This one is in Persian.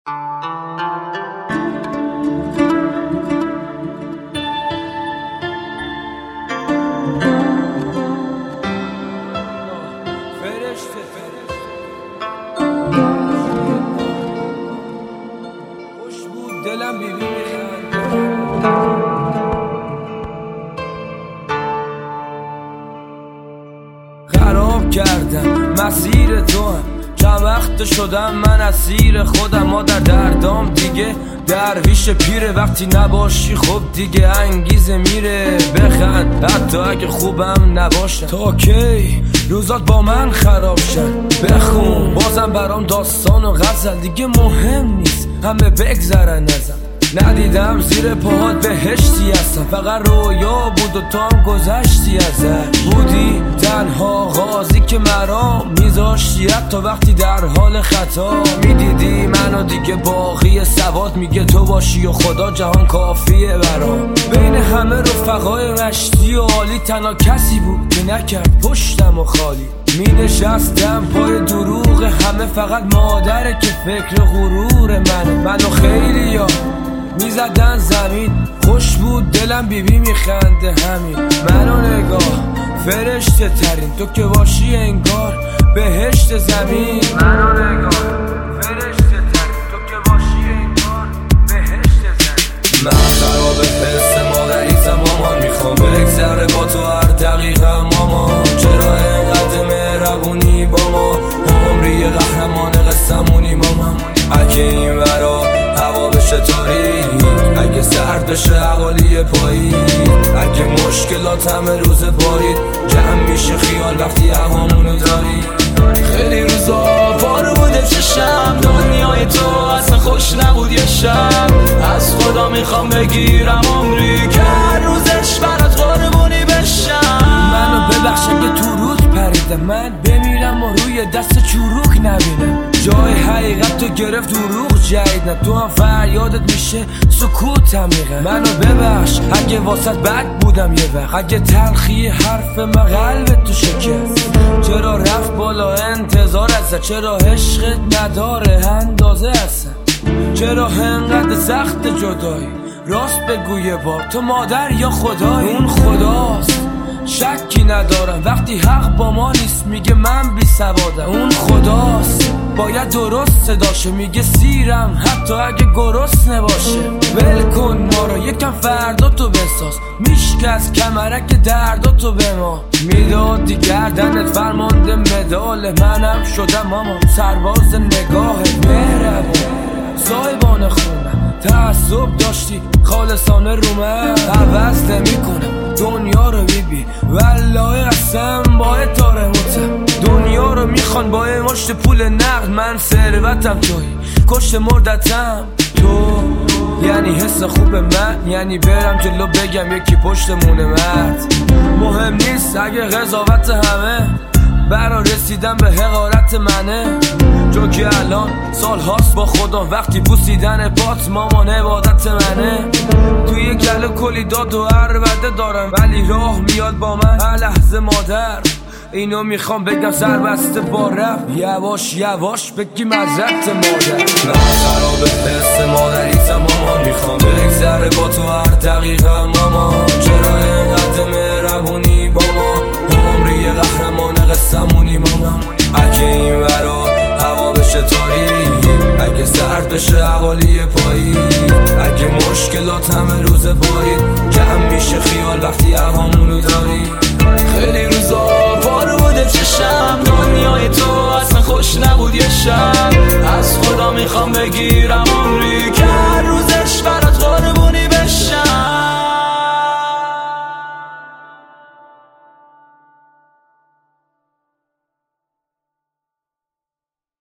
دلم بیبی خراب کردم مسیر تو هم چند وقت شدم من اسیر خودم. مادر دردام دیگه درویش پیره، وقتی نباشی خب دیگه انگیزه میره. بخند حتی اگه خوبم نباشم، تا کی روزات با من خراب شن. بخون بازم برام داستان و غزل، دیگه مهم نیست همه بگذرن ازم. ندیدم زیر پاهات بهشتی هستم، فقط رویا بود و تو هم گذشتی ازش. بودی تنها غازی که مرا میذاشتی حتی وقتی در حال خطا. میدیدی منو دیگه باقی سواد میگه تو باشی و خدا جهان کافیه برام. بین همه رفقای مشتی و عالی تنها کسی بود که نکرد پشتم و خالی. می نشستم پای دروغ همه، فقط مادره که فکر غرور منو خیلی ها می زدن زمین. خوش بود دلم بیبی میخنده همین. منو نگاه فرشته ترین تو که باشی انگار بهشت زمین. منو نگاه فرشته ترین تو که باشی انگار بهشت زمین. من خراب حس مادریتم مامان، میخوام بگذره با تو هر دقیقه مامان. چرا اینقدر مهربونی با ما، عمری قهرمان قصمونی مامان. اگه این ورا هوا بشه تاریک، اگه سرد بشه حوالی پایید، اگه مشکلات همه روز بارید، جمع میشه خیال وقتی هوامونو داری. خیلی روزا پارو بوده چشم، دنیای تو اصلا خوش نبود یه شب. از خدا میخوام بگیرم عمری که هر روزش برات قربونی بشم. منو ببخش اگه تو رود پریدم، من بمیرم و روی دست چروک نبینم. جای حقیقت تو گرفت دروغ جدید، نه تو هم فریادت میشه سکوت عمیقه. منو ببخش اگه واسط بد بودم یه وقت، اگه تلخی حرف من قلبت تو شکست. چرا رفت بالا انتظار ازت، چرا عشقت نداره اندازه اصلا. چرا انقدر سخت جدایی، راست بگو یه بار تو مادر یا خدایی. اون خداست شکی ندارم، وقتی حق با ما نیست میگه من بی سوادم. اون خداست باید درست صداشه، میگه سیرم حتی اگه گرسنه باشه. ول کن ما رو یکم فردا تو بساز، میشکست کمرک دردا تو به ما. میدادی گردنت فرمانده مدال، منم شدم مامان سرباز نگاهت. مهربون صاحبان خونم، تعصب داشتی خالصانه رو من. عوض نمی کنم دنیا رو بیبی، والله قسم با اتاره موتم. دنیا رو میخوان با مشت پول نقد، من ثروتم توی کشت مردتم. تو یعنی حس خوب من، یعنی برم جلو بگم یکی پشتمونه مرد. مهم نیست اگه قضاوت همه برا رسیدن به حقارت منه. جو که الان سال هاست با خدا، وقتی بوسیدن پات مامان عبادت منه. توی گل کلی داد و عربده دارم، ولی راه میاد با من هر لحظه مادر. اینو میخوام بگم سربسته با رفت، یواش یواش بگی مزرت مادر. من خراب حس مادریتم مامان، میخوام بگذره با تو هر دقیقه مامان. چرا اینقدر مهربونی با ما، عمری قهرمان قصمونی مامان. اگه این ورا هوا بشه تاریک، اگه سرد بشه حوالی پایید، اگه مشکلات همه روز بارید، جمع میشه خیال وقتی هوامونو داری. خیلی روزا پارو بوده چشم، دنیای تو اصلا خوش نبود یه شب. از خدا میخوام بگیرم